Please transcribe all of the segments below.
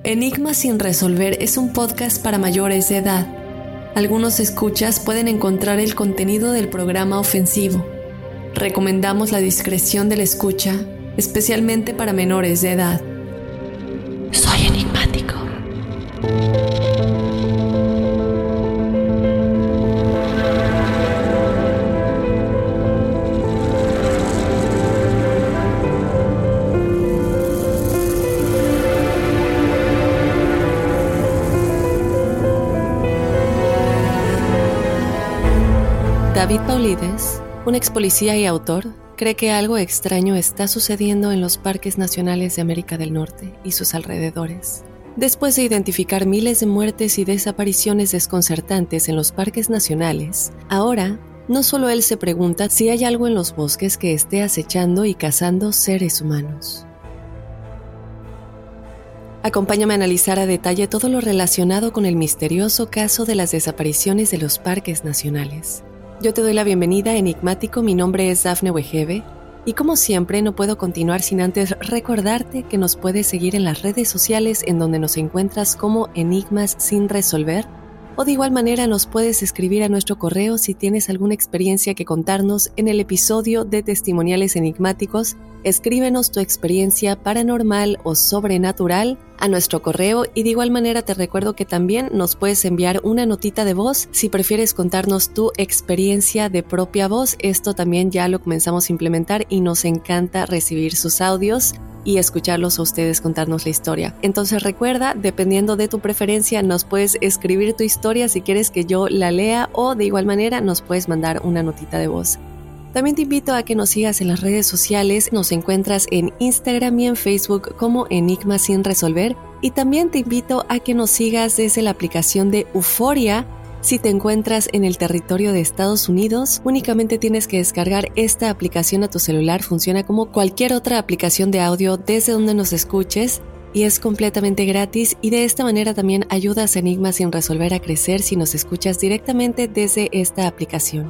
Enigmas sin resolver es un podcast para mayores de edad. Algunos escuchas pueden encontrar el contenido del programa ofensivo. Recomendamos la discreción de la escucha, especialmente para menores de edad. Soy enigmático. David Paulides, un ex policía y autor, cree que algo extraño está sucediendo en los parques nacionales de América del Norte y sus alrededores. Después de identificar miles de muertes y desapariciones desconcertantes en los parques nacionales, ahora no solo él se pregunta si hay algo en los bosques que esté acechando y cazando seres humanos. Acompáñame a analizar a detalle todo lo relacionado con el misterioso caso de las desapariciones de los parques nacionales. Yo te doy la bienvenida, enigmático. Mi nombre es Dafne Wegebe y como siempre no puedo continuar sin antes recordarte que nos puedes seguir en las redes sociales en donde nos encuentras como Enigmas sin resolver, o de igual manera nos puedes escribir a nuestro correo si tienes alguna experiencia que contarnos en el episodio de Testimoniales Enigmáticos. Escríbenos tu experiencia paranormal o sobrenatural a nuestro correo y de igual manera te recuerdo que también nos puedes enviar una notita de voz si prefieres contarnos tu experiencia de propia voz. Esto también ya lo comenzamos a implementar y nos encanta recibir sus audios y escucharlos a ustedes contarnos la historia. Entonces recuerda, dependiendo de tu preferencia, nos puedes escribir tu historia si quieres que yo la lea o de igual manera nos puedes mandar una notita de voz. También te invito a que nos sigas en las redes sociales. Nos encuentras en Instagram y en Facebook como Enigmas sin resolver. Y también te invito a que nos sigas desde la aplicación de Euforia. Si te encuentras en el territorio de Estados Unidos, únicamente tienes que descargar esta aplicación a tu celular. Funciona como cualquier otra aplicación de audio desde donde nos escuches y es completamente gratis. Y de esta manera también ayudas a Enigmas sin resolver a crecer si nos escuchas directamente desde esta aplicación.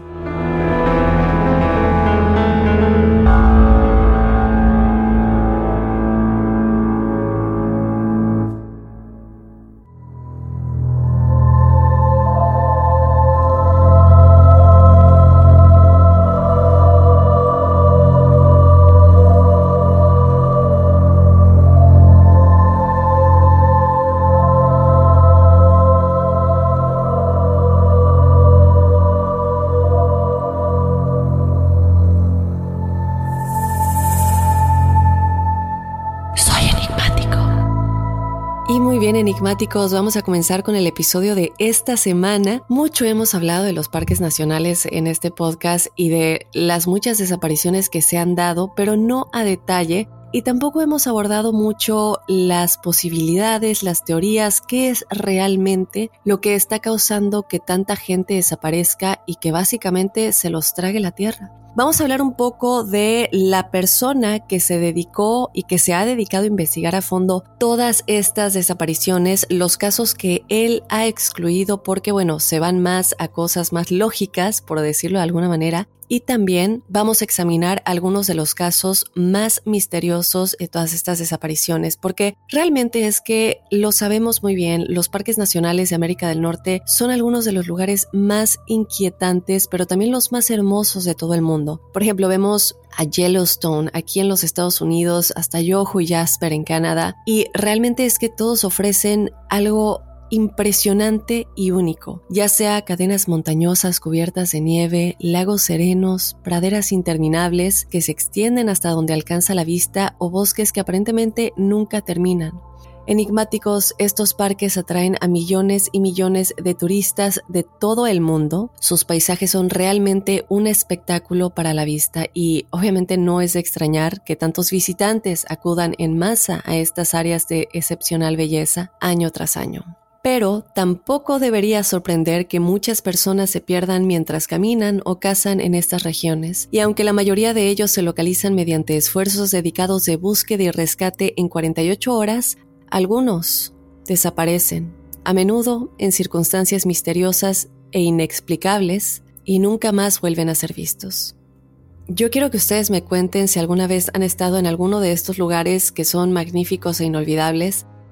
Y muy bien, enigmáticos, vamos a comenzar con el episodio de esta semana. Mucho hemos hablado de los parques nacionales en este podcast y de las muchas desapariciones que se han dado, pero no a detalle. Y tampoco hemos abordado mucho las posibilidades, las teorías, qué es realmente lo que está causando que tanta gente desaparezca y que básicamente se los trague la tierra. Vamos a hablar un poco de la persona que se dedicó y que se ha dedicado a investigar a fondo todas estas desapariciones, los casos que él ha excluido porque, se van más a cosas más lógicas, por decirlo de alguna manera. Y también vamos a examinar algunos de los casos más misteriosos de todas estas desapariciones, porque realmente es que lo sabemos muy bien, los parques nacionales de América del Norte son algunos de los lugares más inquietantes, pero también los más hermosos de todo el mundo. Por ejemplo, vemos a Yellowstone aquí en los Estados Unidos, hasta Yoho y Jasper en Canadá, y realmente es que todos ofrecen algo impresionante y único, ya sea cadenas montañosas cubiertas de nieve, lagos serenos, praderas interminables que se extienden hasta donde alcanza la vista o bosques que aparentemente nunca terminan. Enigmáticos, estos parques atraen a millones y millones de turistas de todo el mundo. Sus paisajes son realmente un espectáculo para la vista y obviamente no es de extrañar que tantos visitantes acudan en masa a estas áreas de excepcional belleza año tras año. Pero tampoco debería sorprender que muchas personas se pierdan mientras caminan o cazan en estas regiones, y aunque la mayoría de ellos se localizan mediante esfuerzos dedicados de búsqueda y rescate en 48 horas, algunos desaparecen, a menudo en circunstancias misteriosas e inexplicables, y nunca más vuelven a ser vistos. Yo quiero que ustedes me cuenten si alguna vez han estado en alguno de estos lugares que son magníficos e inolvidables.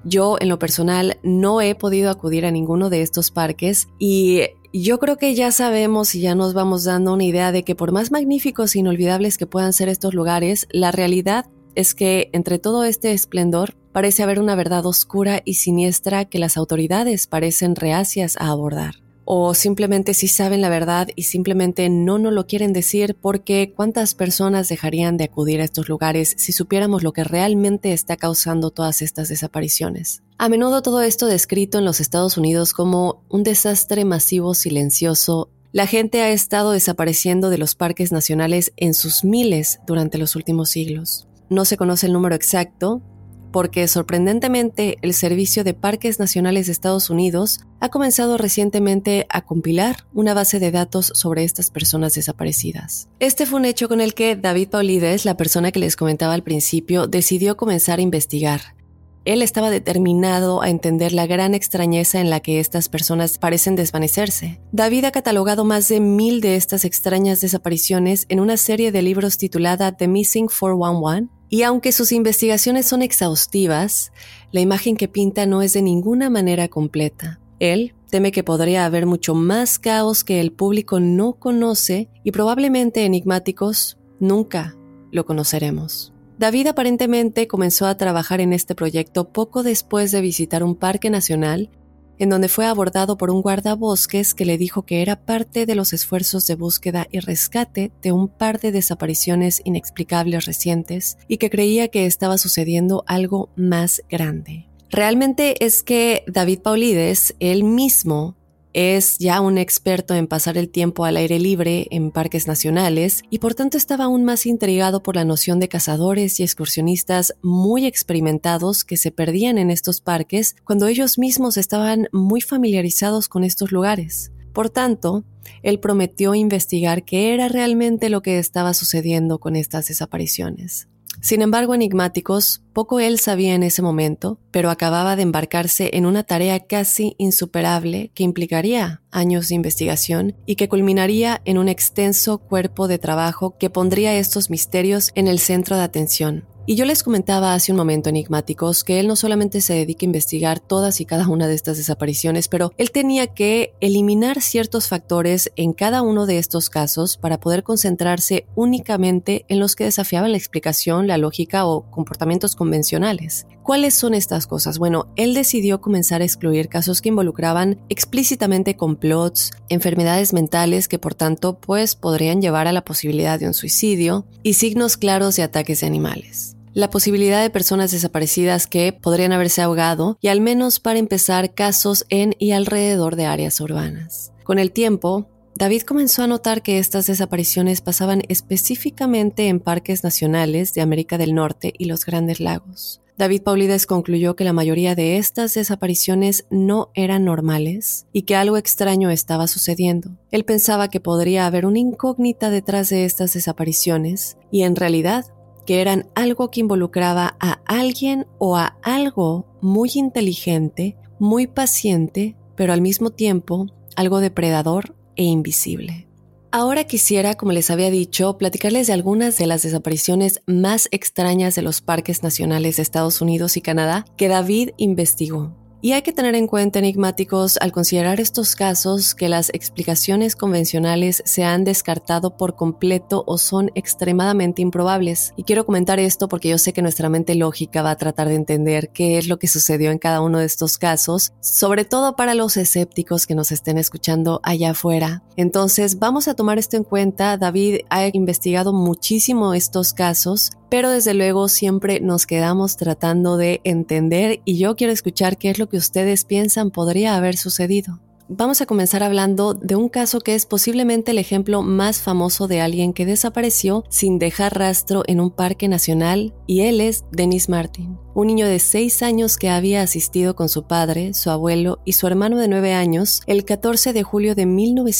Yo, en lo personal, no he podido acudir a ninguno de estos parques y yo creo que ya sabemos y ya nos vamos dando una idea de que por más magníficos e inolvidables que puedan ser estos lugares, la realidad es que entre todo este esplendor parece haber una verdad oscura y siniestra que las autoridades parecen reacias a abordar. O simplemente sí saben la verdad y simplemente no nos lo quieren decir, porque ¿cuántas personas dejarían de acudir a estos lugares si supiéramos lo que realmente está causando todas estas desapariciones? A menudo todo esto descrito en los Estados Unidos como un desastre masivo silencioso. La gente ha estado desapareciendo de los parques nacionales en sus miles durante los últimos siglos. No se conoce el número exacto, porque sorprendentemente el Servicio de Parques Nacionales de Estados Unidos ha comenzado recientemente a compilar una base de datos sobre estas personas desaparecidas. Este fue un hecho con el que David Paulides, la persona que les comentaba al principio, decidió comenzar a investigar. Él estaba determinado a entender la gran extrañeza en la que estas personas parecen desvanecerse. David ha catalogado más de 1000 de estas extrañas desapariciones en una serie de libros titulada The Missing 411, y aunque sus investigaciones son exhaustivas, la imagen que pinta no es de ninguna manera completa. Él teme que podría haber mucho más caos que el público no conoce y probablemente enigmáticos nunca lo conoceremos. David aparentemente comenzó a trabajar en este proyecto poco después de visitar un parque nacional, en donde fue abordado por un guardabosques que le dijo que era parte de los esfuerzos de búsqueda y rescate de un par de desapariciones inexplicables recientes y que creía que estaba sucediendo algo más grande. Realmente es que David Paulides, él mismo, es ya un experto en pasar el tiempo al aire libre en parques nacionales y por tanto estaba aún más intrigado por la noción de cazadores y excursionistas muy experimentados que se perdían en estos parques cuando ellos mismos estaban muy familiarizados con estos lugares. Por tanto, él prometió investigar qué era realmente lo que estaba sucediendo con estas desapariciones. Sin embargo, enigmáticos, poco él sabía en ese momento, pero acababa de embarcarse en una tarea casi insuperable que implicaría años de investigación y que culminaría en un extenso cuerpo de trabajo que pondría estos misterios en el centro de atención. Y yo les comentaba hace un momento, enigmáticos, que él no solamente se dedica a investigar todas y cada una de estas desapariciones, pero él tenía que eliminar ciertos factores en cada uno de estos casos para poder concentrarse únicamente en los que desafiaban la explicación, la lógica o comportamientos convencionales. ¿Cuáles son estas cosas? Bueno, él decidió comenzar a excluir casos que involucraban explícitamente complots, enfermedades mentales que por tanto podrían llevar a la posibilidad de un suicidio y signos claros de ataques de animales. La posibilidad de personas desaparecidas que podrían haberse ahogado y al menos para empezar casos en y alrededor de áreas urbanas. Con el tiempo, David comenzó a notar que estas desapariciones pasaban específicamente en parques nacionales de América del Norte y los Grandes Lagos. David Paulides concluyó que la mayoría de estas desapariciones no eran normales y que algo extraño estaba sucediendo. Él pensaba que podría haber una incógnita detrás de estas desapariciones y en realidad que eran algo que involucraba a alguien o a algo muy inteligente, muy paciente, pero al mismo tiempo algo depredador e invisible. Ahora quisiera, como les había dicho, platicarles de algunas de las desapariciones más extrañas de los parques nacionales de Estados Unidos y Canadá que David investigó. Y hay que tener en cuenta, enigmáticos, al considerar estos casos, que las explicaciones convencionales se han descartado por completo o son extremadamente improbables. Y quiero comentar esto porque yo sé que nuestra mente lógica va a tratar de entender qué es lo que sucedió en cada uno de estos casos, sobre todo para los escépticos que nos estén escuchando allá afuera. Entonces, vamos a tomar esto en cuenta. David ha investigado muchísimo estos casos, pero desde luego siempre nos quedamos tratando de entender y yo quiero escuchar qué es lo que ustedes piensan podría haber sucedido. Vamos a comenzar hablando de un caso que es posiblemente el ejemplo más famoso de alguien que desapareció sin dejar rastro en un parque nacional, y él es Dennis Martin, un niño de 6 años que había asistido con su padre, su abuelo y su hermano de 9 años el 14 de julio de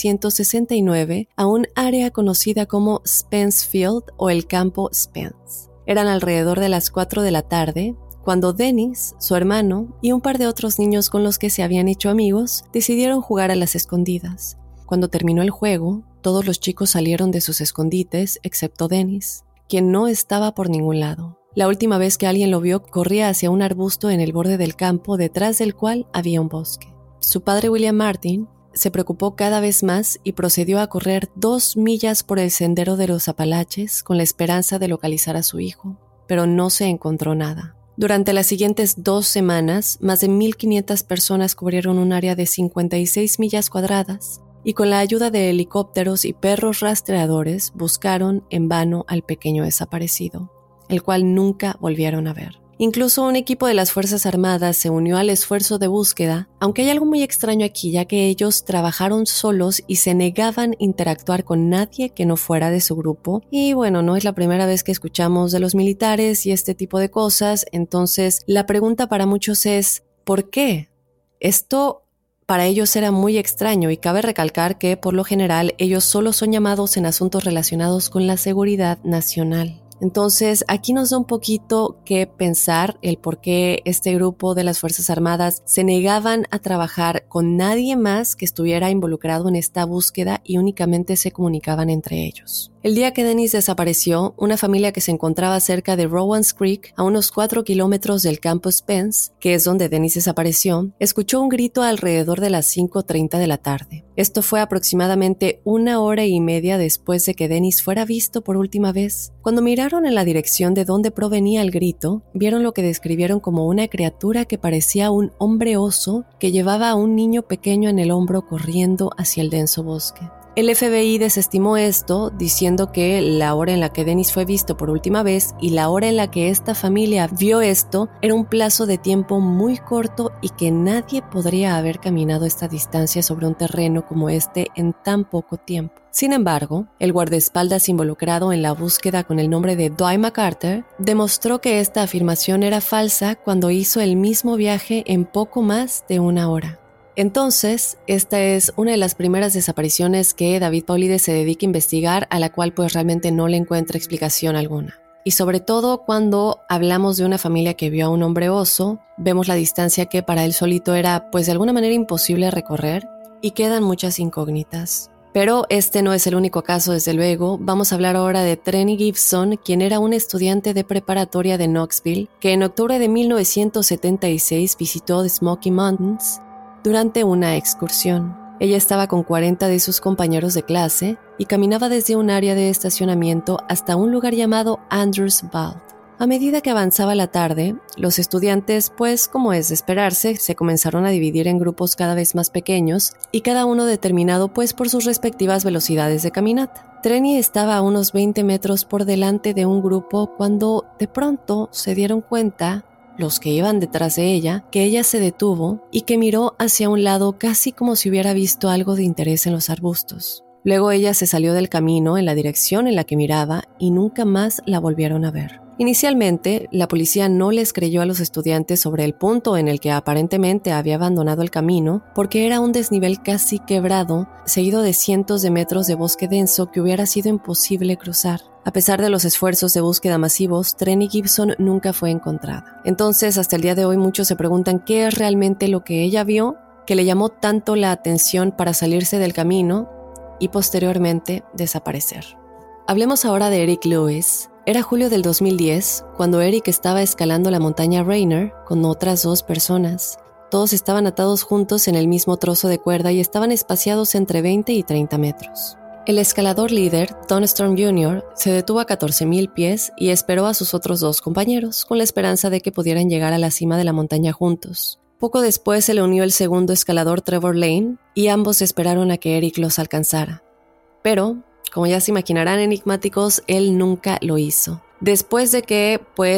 1969 a un área conocida como Spence Field o el campo Spence. Eran alrededor de las 4 de la tarde, cuando Dennis, su hermano y un par de otros niños con los que se habían hecho amigos decidieron jugar a las escondidas. Cuando terminó el juego, todos los chicos salieron de sus escondites excepto Dennis, quien no estaba por ningún lado. La última vez que alguien lo vio, corría hacia un arbusto en el borde del campo, detrás del cual había un bosque. Su padre, William Martin, se preocupó cada vez más y procedió a correr 2 millas por el sendero de los Apalaches con la esperanza de localizar a su hijo, pero no se encontró nada. Durante las siguientes 2 semanas, más de 1,500 personas cubrieron un área de 56 millas cuadradas y con la ayuda de helicópteros y perros rastreadores buscaron en vano al pequeño desaparecido, el cual nunca volvieron a ver. Incluso un equipo de las Fuerzas Armadas se unió al esfuerzo de búsqueda, aunque hay algo muy extraño aquí, ya que ellos trabajaron solos y se negaban a interactuar con nadie que no fuera de su grupo. Y bueno, no es la primera vez que escuchamos de los militares y este tipo de cosas, entonces la pregunta para muchos es, ¿por qué? Esto para ellos era muy extraño y cabe recalcar que, por lo general, ellos solo son llamados en asuntos relacionados con la seguridad nacional. Entonces, aquí nos da un poquito que pensar el por qué este grupo de las Fuerzas Armadas se negaban a trabajar con nadie más que estuviera involucrado en esta búsqueda y únicamente se comunicaban entre ellos. El día que Dennis desapareció, una familia que se encontraba cerca de Rowan's Creek, a unos 4 kilómetros del campo Spence, que es donde Dennis desapareció, escuchó un grito alrededor de las 5:30 de la tarde. Esto fue aproximadamente 1 hora y media después de que Dennis fuera visto por última vez. Cuando miraron en la dirección de donde provenía el grito, vieron lo que describieron como una criatura que parecía un hombre oso que llevaba a un niño pequeño en el hombro corriendo hacia el denso bosque. El FBI desestimó esto, diciendo que la hora en la que Dennis fue visto por última vez y la hora en la que esta familia vio esto era un plazo de tiempo muy corto y que nadie podría haber caminado esta distancia sobre un terreno como este en tan poco tiempo. Sin embargo, el guardaespaldas involucrado en la búsqueda con el nombre de Dwight McCarter demostró que esta afirmación era falsa cuando hizo el mismo viaje en poco más de 1 hora. Entonces, esta es una de las primeras desapariciones que David Paulides se dedica a investigar, a la cual pues realmente no le encuentra explicación alguna. Y sobre todo cuando hablamos de una familia que vio a un hombre oso, vemos la distancia que para él solito era pues de alguna manera imposible recorrer y quedan muchas incógnitas. Pero este no es el único caso, desde luego. Vamos a hablar ahora de Trenny Gibson, quien era un estudiante de preparatoria de Knoxville, que en octubre de 1976 visitó The Smoky Mountains durante una excursión. Ella estaba con 40 de sus compañeros de clase y caminaba desde un área de estacionamiento hasta un lugar llamado Andrews Vault. A medida que avanzaba la tarde, los estudiantes, pues como es de esperarse, se comenzaron a dividir en grupos cada vez más pequeños y cada uno determinado pues por sus respectivas velocidades de caminata. Trenny estaba a unos 20 metros por delante de un grupo cuando de pronto se dieron cuenta, los que iban detrás de ella, que ella se detuvo y que miró hacia un lado casi como si hubiera visto algo de interés en los arbustos. Luego ella se salió del camino en la dirección en la que miraba y nunca más la volvieron a ver. Inicialmente, la policía no les creyó a los estudiantes sobre el punto en el que aparentemente había abandonado el camino, porque era un desnivel casi quebrado, seguido de cientos de metros de bosque denso que hubiera sido imposible cruzar. A pesar de los esfuerzos de búsqueda masivos, Trenny Gibson nunca fue encontrada. Entonces, hasta el día de hoy, muchos se preguntan qué es realmente lo que ella vio, que le llamó tanto la atención para salirse del camino y posteriormente desaparecer. Hablemos ahora de Eric Lewis. Era julio del 2010, cuando Eric estaba escalando la montaña Rainier con otras 2 personas. Todos estaban atados juntos en el mismo trozo de cuerda y estaban espaciados entre 20 y 30 metros. El escalador líder, Don Storm Jr., se detuvo a 14,000 pies y esperó a sus otros 2 compañeros, con la esperanza de que pudieran llegar a la cima de la montaña juntos. Poco después se le unió el segundo escalador, Trevor Lane, y ambos esperaron a que Eric los alcanzara. Pero, como ya se imaginarán, enigmáticos, él nunca lo hizo. Después de que,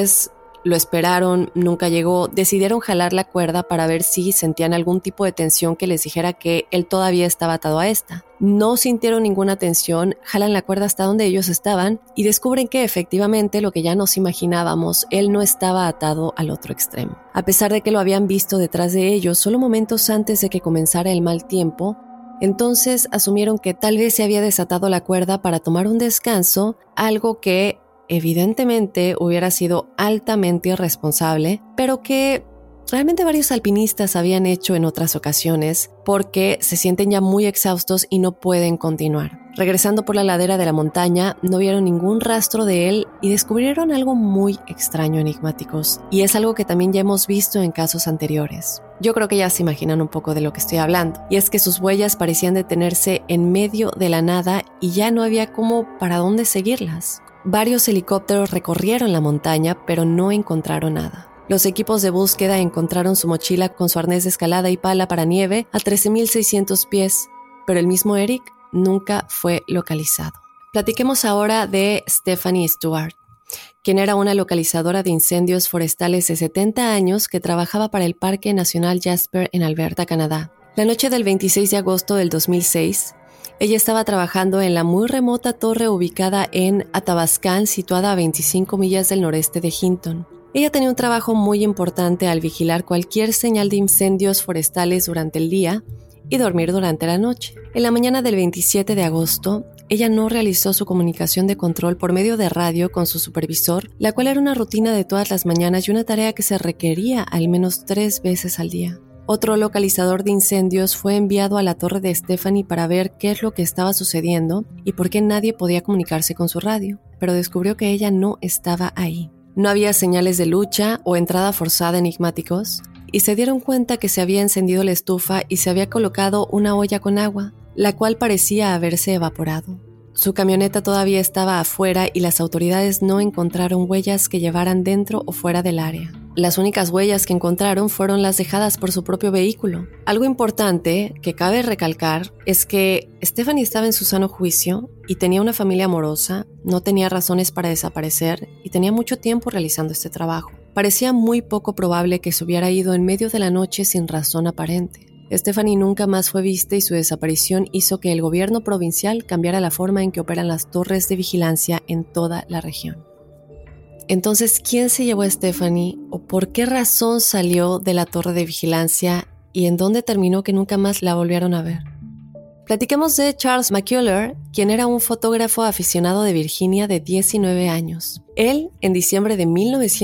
lo esperaron, nunca llegó, decidieron jalar la cuerda para ver si sentían algún tipo de tensión que les dijera que él todavía estaba atado a esta. No sintieron ninguna tensión, jalan la cuerda hasta donde ellos estaban y descubren que efectivamente lo que ya nos imaginábamos, él no estaba atado al otro extremo. A pesar de que lo habían visto detrás de ellos solo momentos antes de que comenzara el mal tiempo, entonces asumieron que tal vez se había desatado la cuerda para tomar un descanso, algo que evidentemente hubiera sido altamente irresponsable, pero que realmente varios alpinistas habían hecho en otras ocasiones porque se sienten ya muy exhaustos y no pueden continuar. Regresando por la ladera de la montaña, no vieron ningún rastro de él y descubrieron algo muy extraño, enigmáticos, y es algo que también ya hemos visto en casos anteriores. Yo creo que ya se imaginan un poco de lo que estoy hablando, y es que sus huellas parecían detenerse en medio de la nada y ya no había como para dónde seguirlas. Varios helicópteros recorrieron la montaña, pero no encontraron nada. Los equipos de búsqueda encontraron su mochila con su arnés de escalada y pala para nieve a 13,600 pies, pero el mismo Eric nunca fue localizado. Platiquemos ahora de Stephanie Stewart, quien era una localizadora de incendios forestales de 70 años que trabajaba para el Parque Nacional Jasper en Alberta, Canadá. La noche del 26 de agosto del 2006, ella estaba trabajando en la muy remota torre ubicada en Athabascan, situada a 25 millas del noreste de Hinton. Ella tenía un trabajo muy importante al vigilar cualquier señal de incendios forestales durante el día y dormir durante la noche. En la mañana del 27 de agosto, ella no realizó su comunicación de control por medio de radio con su supervisor, la cual era una rutina de todas las mañanas y una tarea que se requería al menos 3 veces al día. Otro localizador de incendios fue enviado a la torre de Stephanie para ver qué es lo que estaba sucediendo y por qué nadie podía comunicarse con su radio, pero descubrió que ella no estaba ahí. No había señales de lucha o entrada forzada enigmáticos, y se dieron cuenta que se había encendido la estufa y se había colocado una olla con agua, la cual parecía haberse evaporado. Su camioneta todavía estaba afuera y las autoridades no encontraron huellas que llevaran dentro o fuera del área. Las únicas huellas que encontraron fueron las dejadas por su propio vehículo. Algo importante que cabe recalcar es que Stephanie estaba en su sano juicio y tenía una familia amorosa, no tenía razones para desaparecer y tenía mucho tiempo realizando este trabajo. Parecía muy poco probable que se hubiera ido en medio de la noche sin razón aparente. Stephanie nunca más fue vista y su desaparición hizo que el gobierno provincial cambiara la forma en que operan las torres de vigilancia en toda la región. Entonces, ¿quién se llevó a Stephanie o por qué razón salió de la torre de vigilancia y en dónde terminó que nunca más la volvieron a ver? Platiquemos de Charles McCuller, quien era un fotógrafo aficionado de Virginia de 19 años. Él, en diciembre de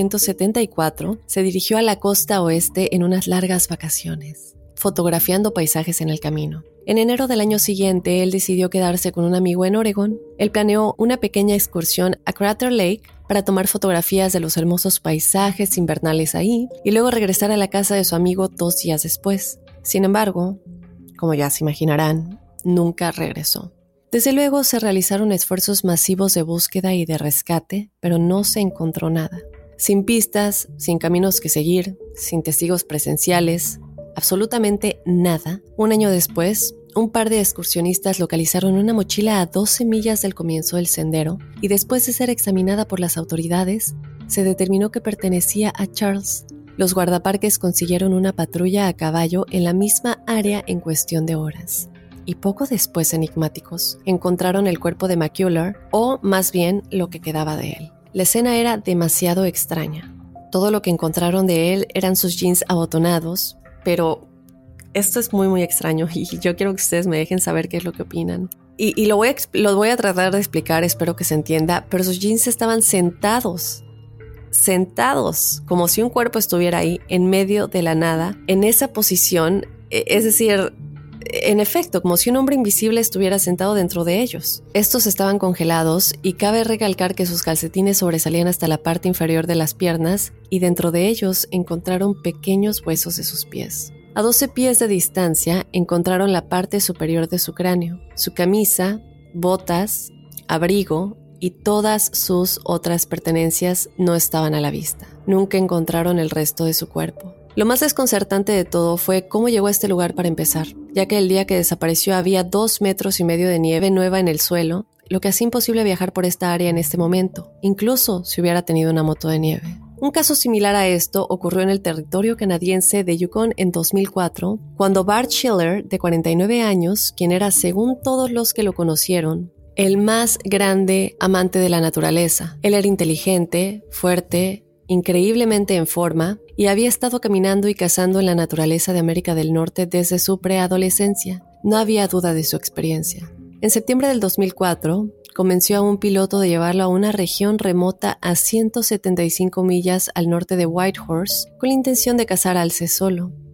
1974, se dirigió a la costa oeste en unas largas vacaciones, fotografiando paisajes en el camino. En enero del año siguiente, él decidió quedarse con un amigo en Oregón. Él planeó una pequeña excursión a Crater Lake para tomar fotografías de los hermosos paisajes invernales ahí y luego regresar a la casa de su amigo 2 días después. Sin embargo, como ya se imaginarán, nunca regresó. Desde luego se realizaron esfuerzos masivos de búsqueda y de rescate, pero no se encontró nada. Sin pistas, sin caminos que seguir, sin testigos presenciales, absolutamente nada. Un año después, un par de excursionistas localizaron una mochila a 12 millas del comienzo del sendero y después de ser examinada por las autoridades, se determinó que pertenecía a Charles. Los guardaparques consiguieron una patrulla a caballo en la misma área en cuestión de horas. Y poco después, enigmáticos, encontraron el cuerpo de McCuller, o más bien lo que quedaba de él. La escena era demasiado extraña. Todo lo que encontraron de él eran sus jeans abotonados, pero esto es muy extraño y yo quiero que ustedes me dejen saber qué es lo que opinan. Y lo voy a tratar de explicar, espero que se entienda, pero sus jeans estaban sentados, como si un cuerpo estuviera ahí en medio de la nada, en esa posición, es decir, en efecto, como si un hombre invisible estuviera sentado dentro de ellos. Estos estaban congelados y cabe recalcar que sus calcetines sobresalían hasta la parte inferior de las piernas y dentro de ellos encontraron pequeños huesos de sus pies. A 12 pies de distancia encontraron la parte superior de su cráneo, su camisa, botas, abrigo y todas sus otras pertenencias no estaban a la vista. Nunca encontraron el resto de su cuerpo. Lo más desconcertante de todo fue cómo llegó a este lugar para empezar, ya que el día que desapareció había 2,5 metros de nieve nueva en el suelo, lo que hacía imposible viajar por esta área en este momento, incluso si hubiera tenido una moto de nieve. Un caso similar a esto ocurrió en el territorio canadiense de Yukon en 2004, cuando Bart Schiller, de 49 años, quien era, según todos los que lo conocieron, el más grande amante de la naturaleza. Él era inteligente, fuerte, increíblemente en forma y había estado caminando y cazando en la naturaleza de América del Norte desde su preadolescencia. No había duda de su experiencia. En septiembre del 2004, convenció a un piloto de llevarlo a una región remota a 175 millas al norte de Whitehorse con la intención de cazar alce solo.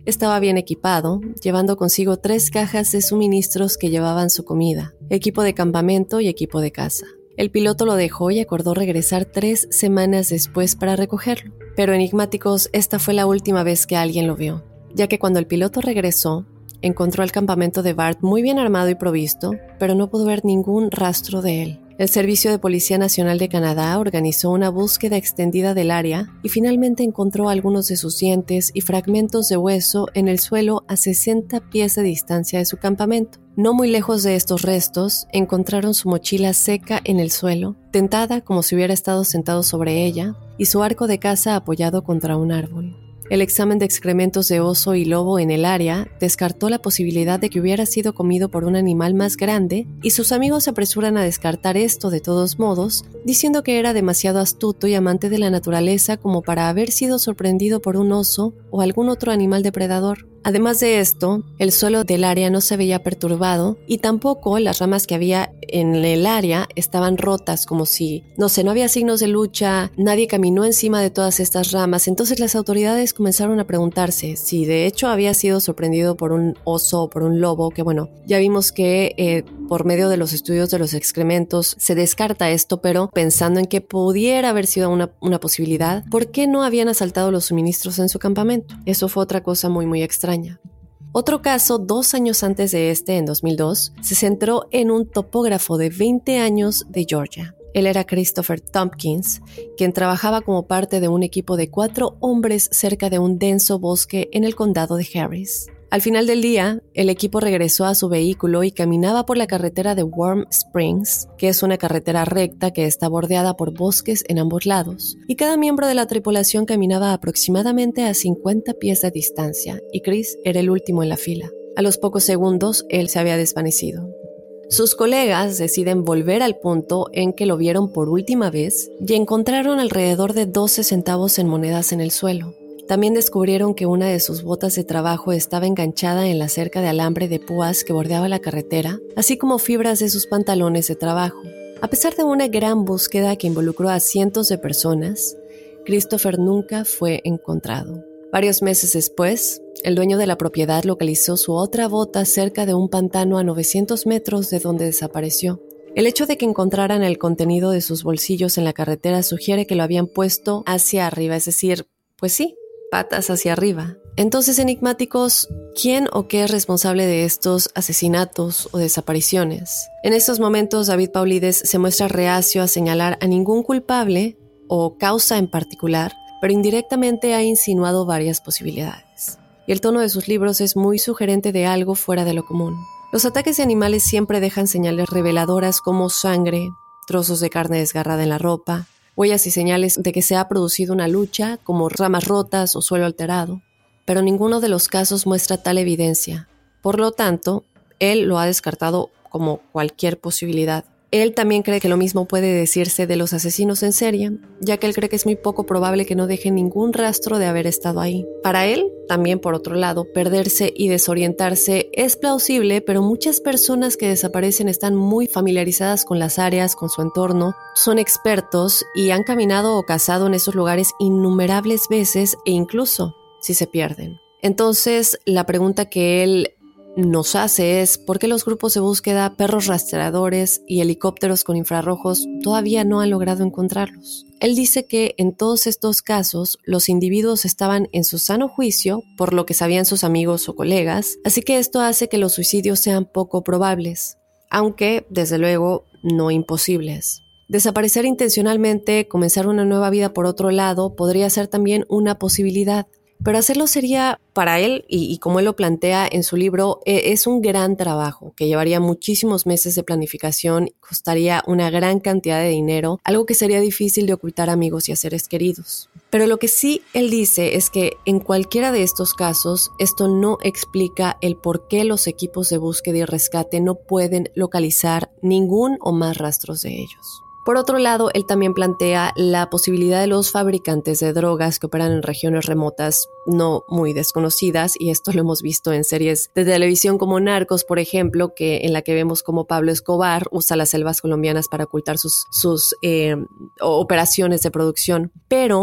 Estaba bien equipado, llevando consigo 3 cajas de suministros que llevaban su comida, equipo de campamento y equipo de caza. El piloto lo dejó y acordó regresar 3 semanas después para recogerlo. Pero enigmáticos, esta fue la última vez que alguien lo vio, ya que cuando el piloto regresó, encontró el campamento de Bart muy bien armado y provisto, pero no pudo ver ningún rastro de él. El Servicio de Policía Nacional de Canadá organizó una búsqueda extendida del área y finalmente encontró algunos de sus dientes y fragmentos de hueso en el suelo a 60 pies de distancia de su campamento. No muy lejos de estos restos, encontraron su mochila seca en el suelo, tentada como si hubiera estado sentado sobre ella, y su arco de caza apoyado contra un árbol. El examen de excrementos de oso y lobo en el área descartó la posibilidad de que hubiera sido comido por un animal más grande, y sus amigos se apresuran a descartar esto de todos modos, diciendo que era demasiado astuto y amante de la naturaleza como para haber sido sorprendido por un oso o algún otro animal depredador. Además de esto, el suelo del área no se veía perturbado y tampoco las ramas que había en el área estaban rotas, como si, no había signos de lucha, nadie caminó encima de todas estas ramas. Entonces las autoridades comenzaron a preguntarse si de hecho había sido sorprendido por un oso o por un lobo, que bueno, ya vimos que por medio de los estudios de los excrementos se descarta esto, pero pensando en que pudiera haber sido una posibilidad, ¿por qué no habían asaltado los suministros en su campamento? Eso fue otra cosa muy extraña. Otro caso, 2 años antes de en 2002, se centró en un topógrafo de 20 años de Georgia. Él era Christopher Tompkins, quien trabajaba como parte de un equipo de 4 hombres cerca de un denso bosque en el condado de Harris. Al final del día, el equipo regresó a su vehículo y caminaba por la carretera de Warm Springs, que es una carretera recta que está bordeada por bosques en ambos lados, y cada miembro de la tripulación caminaba aproximadamente a 50 pies de distancia, y Chris era el último en la fila. A los pocos segundos, él se había desvanecido. Sus colegas deciden volver al punto en que lo vieron por última vez y encontraron alrededor de 12 centavos en monedas en el suelo. También descubrieron que una de sus botas de trabajo estaba enganchada en la cerca de alambre de púas que bordeaba la carretera, así como fibras de sus pantalones de trabajo. A pesar de una gran búsqueda que involucró a cientos de personas, Christopher nunca fue encontrado. Varios meses después, el dueño de la propiedad localizó su otra bota cerca de un pantano a 900 metros de donde desapareció. El hecho de que encontraran el contenido de sus bolsillos en la carretera sugiere que lo habían puesto hacia arriba, es decir, pues sí, patas hacia arriba. Entonces, enigmáticos, ¿quién o qué es responsable de estos asesinatos o desapariciones? En estos momentos, David Paulides se muestra reacio a señalar a ningún culpable o causa en particular, pero indirectamente ha insinuado varias posibilidades. Y el tono de sus libros es muy sugerente de algo fuera de lo común. Los ataques de animales siempre dejan señales reveladoras como sangre, trozos de carne desgarrada en la ropa, huellas y señales de que se ha producido una lucha, como ramas rotas o suelo alterado, pero ninguno de los casos muestra tal evidencia. Por lo tanto, él lo ha descartado como cualquier posibilidad. Él también cree que lo mismo puede decirse de los asesinos en serie, ya que él cree que es muy poco probable que no dejen ningún rastro de haber estado ahí. Para él, también por otro lado, perderse y desorientarse es plausible, pero muchas personas que desaparecen están muy familiarizadas con las áreas, con su entorno, son expertos y han caminado o cazado en esos lugares innumerables veces e incluso si se pierden. Entonces, la pregunta que él nos hace es ¿por qué los grupos de búsqueda, perros rastreadores y helicópteros con infrarrojos todavía no han logrado encontrarlos? Él dice que en todos estos casos los individuos estaban en su sano juicio, por lo que sabían sus amigos o colegas, así que esto hace que los suicidios sean poco probables, aunque desde luego no imposibles. Desaparecer intencionalmente, comenzar una nueva vida por otro lado, podría ser también una posibilidad. Pero hacerlo sería, para él, y como él lo plantea en su libro, es un gran trabajo que llevaría muchísimos meses de planificación, costaría una gran cantidad de dinero, algo que sería difícil de ocultar a amigos y a seres queridos. Pero lo que sí él dice es que en cualquiera de estos casos, esto no explica el por qué los equipos de búsqueda y rescate no pueden localizar ningún o más rastros de ellos. Por otro lado, él también plantea la posibilidad de los fabricantes de drogas que operan en regiones remotas no muy desconocidas, y esto lo hemos visto en series de televisión como Narcos, por ejemplo, en la que vemos cómo Pablo Escobar usa las selvas colombianas para ocultar sus operaciones de producción. Pero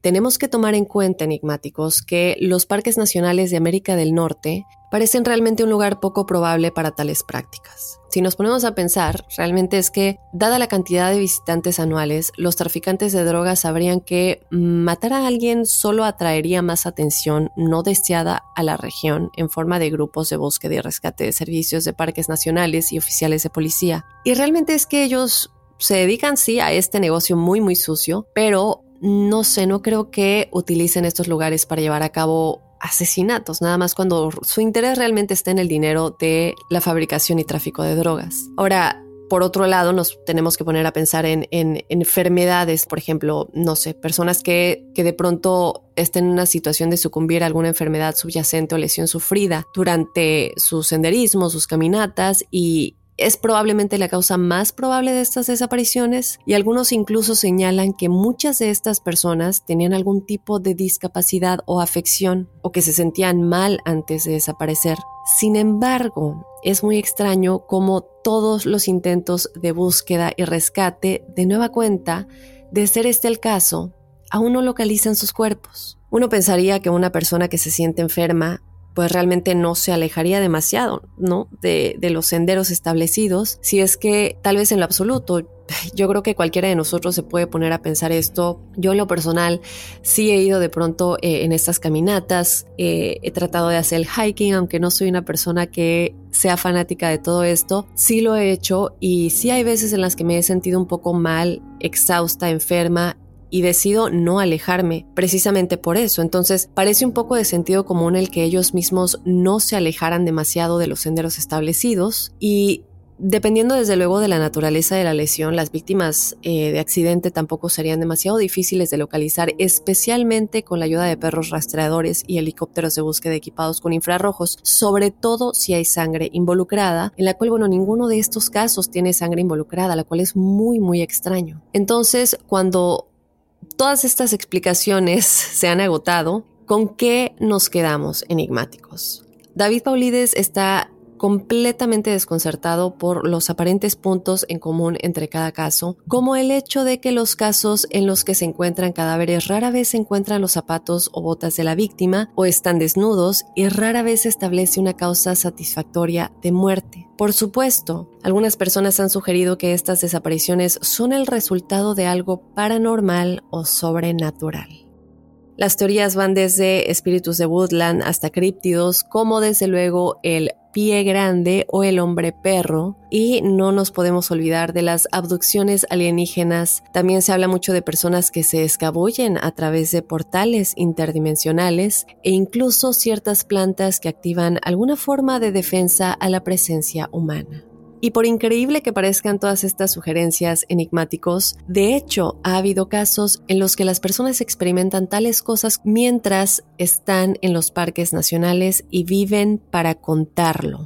tenemos que tomar en cuenta, enigmáticos, que los parques nacionales de América del Norte parecen realmente un lugar poco probable para tales prácticas. Si nos ponemos a pensar, realmente es que, dada la cantidad de visitantes anuales, los traficantes de drogas sabrían que matar a alguien solo atraería más atención no deseada a la región en forma de grupos de búsqueda y rescate de servicios de parques nacionales y oficiales de policía. Y realmente es que ellos se dedican sí a este negocio muy muy sucio, pero no creo que utilicen estos lugares para llevar a cabo asesinatos, nada más cuando su interés realmente está en el dinero de la fabricación y tráfico de drogas. Ahora, por otro lado, nos tenemos que poner a pensar en enfermedades, por ejemplo, personas que de pronto estén en una situación de sucumbir a alguna enfermedad subyacente o lesión sufrida durante sus senderismos, sus caminatas, y es probablemente la causa más probable de estas desapariciones, y algunos incluso señalan que muchas de estas personas tenían algún tipo de discapacidad o afección o que se sentían mal antes de desaparecer. Sin embargo, es muy extraño cómo todos los intentos de búsqueda y rescate, de nueva cuenta, de ser este el caso, aún no localizan sus cuerpos. Uno pensaría que una persona que se siente enferma pues realmente no se alejaría demasiado, ¿no?, de los senderos establecidos, si es que tal vez en lo absoluto. Yo creo que cualquiera de nosotros se puede poner a pensar esto. Yo en lo personal sí he ido de pronto en estas caminatas, he tratado de hacer el hiking, aunque no soy una persona que sea fanática de todo esto. Sí lo he hecho y sí hay veces en las que me he sentido un poco mal, exhausta, enferma, y decido no alejarme precisamente por eso. Entonces parece un poco de sentido común el que ellos mismos no se alejaran demasiado de los senderos establecidos, y dependiendo desde luego de la naturaleza de la lesión, las víctimas de accidente tampoco serían demasiado difíciles de localizar, especialmente con la ayuda de perros rastreadores y helicópteros de búsqueda equipados con infrarrojos, sobre todo si hay sangre involucrada, en la cual, ninguno de estos casos tiene sangre involucrada, la cual es muy muy extraño. Entonces, cuando todas estas explicaciones se han agotado, ¿con qué nos quedamos, enigmáticos? David Paulides está completamente desconcertado por los aparentes puntos en común entre cada caso, como el hecho de que los casos en los que se encuentran cadáveres rara vez se encuentran los zapatos o botas de la víctima, o están desnudos, y rara vez se establece una causa satisfactoria de muerte. Por supuesto, algunas personas han sugerido que estas desapariciones son el resultado de algo paranormal o sobrenatural. Las teorías van desde espíritus de Woodland hasta críptidos, como desde luego el pie grande o el hombre perro, y no nos podemos olvidar de las abducciones alienígenas. También se habla mucho de personas que se escabullen a través de portales interdimensionales, e incluso ciertas plantas que activan alguna forma de defensa a la presencia humana. Y por increíble que parezcan todas estas sugerencias, enigmáticos, de hecho ha habido casos en los que las personas experimentan tales cosas mientras están en los parques nacionales y viven para contarlo.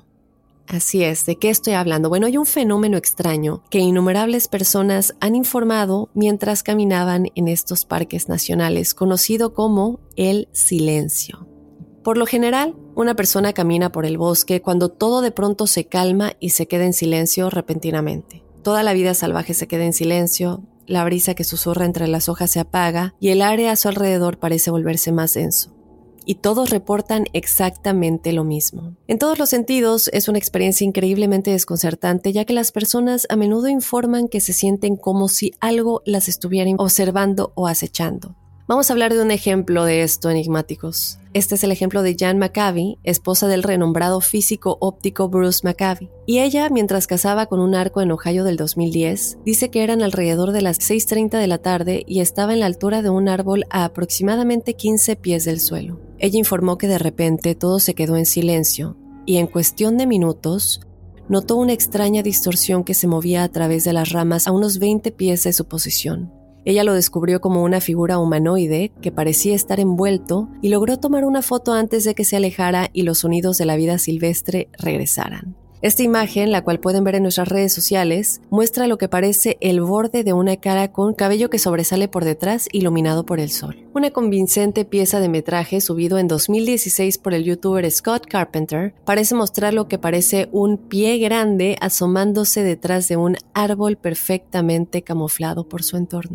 Así es, ¿de qué estoy hablando? Bueno, hay un fenómeno extraño que innumerables personas han informado mientras caminaban en estos parques nacionales, conocido como el silencio. Por lo general, una persona camina por el bosque cuando todo de pronto se calma y se queda en silencio repentinamente. Toda la vida salvaje se queda en silencio, la brisa que susurra entre las hojas se apaga y el aire a su alrededor parece volverse más denso. Y todos reportan exactamente lo mismo. En todos los sentidos, es una experiencia increíblemente desconcertante, ya que las personas a menudo informan que se sienten como si algo las estuviera observando o acechando. Vamos a hablar de un ejemplo de esto, enigmáticos. Este es el ejemplo de Jan McCabe, esposa del renombrado físico óptico Bruce McCabe. Y ella, mientras cazaba con un arco en Ohio del 2010, dice que eran alrededor de las 6:30 de la tarde y estaba en la altura de un árbol a aproximadamente 15 pies del suelo. Ella informó que de repente todo se quedó en silencio y en cuestión de minutos notó una extraña distorsión que se movía a través de las ramas a unos 20 pies de su posición. Ella lo descubrió como una figura humanoide que parecía estar envuelto y logró tomar una foto antes de que se alejara y los sonidos de la vida silvestre regresaran. Esta imagen, la cual pueden ver en nuestras redes sociales, muestra lo que parece el borde de una cara con cabello que sobresale por detrás, iluminado por el sol. Una convincente pieza de metraje subido en 2016 por el youtuber Scott Carpenter parece mostrar lo que parece un pie grande asomándose detrás de un árbol perfectamente camuflado por su entorno.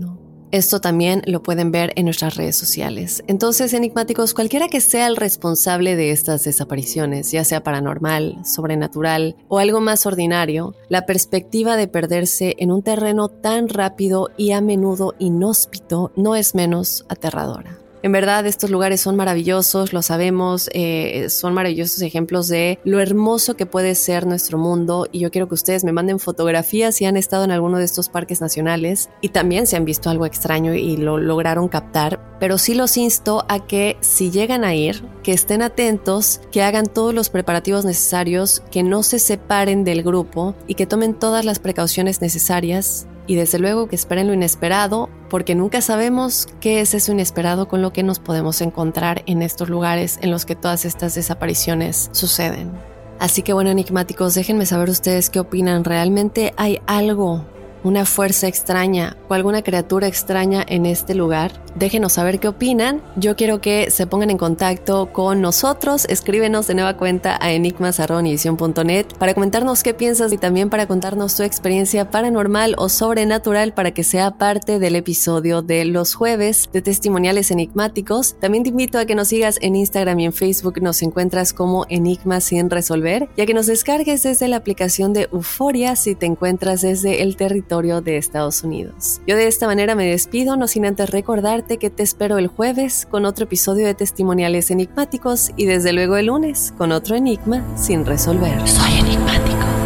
Esto también lo pueden ver en nuestras redes sociales. Entonces, enigmáticos, cualquiera que sea el responsable de estas desapariciones, ya sea paranormal, sobrenatural o algo más ordinario, la perspectiva de perderse en un terreno tan rápido y a menudo inhóspito no es menos aterradora. En verdad, estos lugares son maravillosos, lo sabemos, son maravillosos ejemplos de lo hermoso que puede ser nuestro mundo, y yo quiero que ustedes me manden fotografías si han estado en alguno de estos parques nacionales y también si han visto algo extraño y lo lograron captar, pero sí los insto a que si llegan a ir, que estén atentos, que hagan todos los preparativos necesarios, que no se separen del grupo y que tomen todas las precauciones necesarias. Y desde luego que esperen lo inesperado, porque nunca sabemos qué es eso inesperado con lo que nos podemos encontrar en estos lugares en los que todas estas desapariciones suceden. Así que bueno, enigmáticos, déjenme saber ustedes qué opinan. ¿Realmente hay algo, una fuerza extraña o alguna criatura extraña en este lugar? Déjenos saber qué opinan. Yo quiero que se pongan en contacto con nosotros. Escríbenos de nueva cuenta a enigmas@univision.net para comentarnos qué piensas y también para contarnos tu experiencia paranormal o sobrenatural para que sea parte del episodio de los jueves de Testimoniales Enigmáticos. También te invito a que nos sigas en Instagram y en Facebook. Nos encuentras como Enigmas sin resolver, y a que nos descargues desde la aplicación de Euforia si te encuentras desde el territorio de Estados Unidos. Yo de esta manera me despido, no sin antes recordar que te espero el jueves con otro episodio de Testimoniales Enigmáticos y desde luego el lunes con otro enigma sin resolver. Soy enigmático.